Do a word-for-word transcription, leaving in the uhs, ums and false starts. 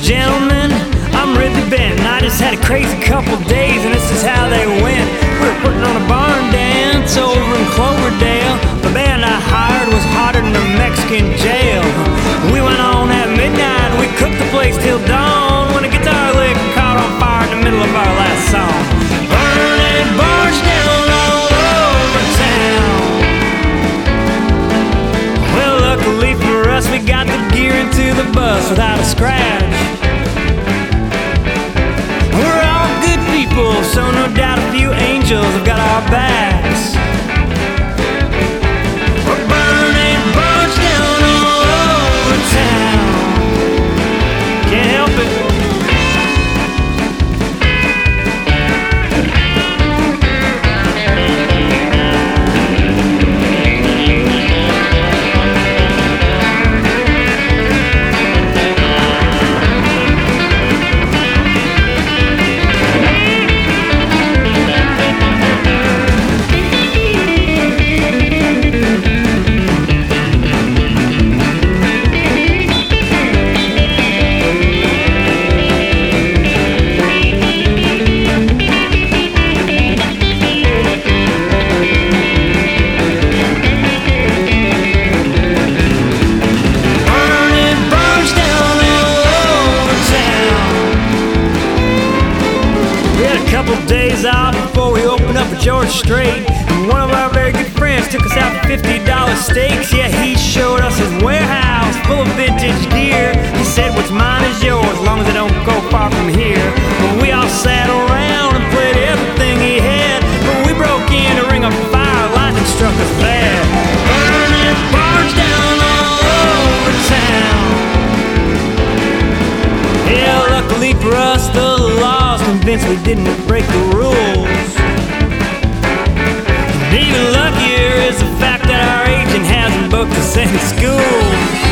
gentlemen, I'm Ridley Benton. I just had a crazy couple days, and this is how they went. We were putting on a barn dance over in Cloverdale. The band I hired was hotter than a Mexican jail. We went on at midnight, we cooked the place till dawn, when a guitar lick caught on fire in the middle of our last song. Burning barns down all over town. Well, luckily for us, we got the gear into the bus without a scratch. We're all good people, so no doubt a few angels have got our backs. We're burning barns down all over town. Can't help it. Couple days off before we opened up at George Strait, and one of our very good friends took us out for fifty dollar steaks. Yeah, he showed us his warehouse full of vintage gear. He said, what's mine is yours, as long as it don't go far from here. But we all sat around and played everything he had, but we broke in to ring a fire, lightning struck us bad. Burning barns down all over town. Yeah, luckily for us, the law's convinced we didn't break the rules. And even luckier is the fact that our agent hasn't booked us any schools.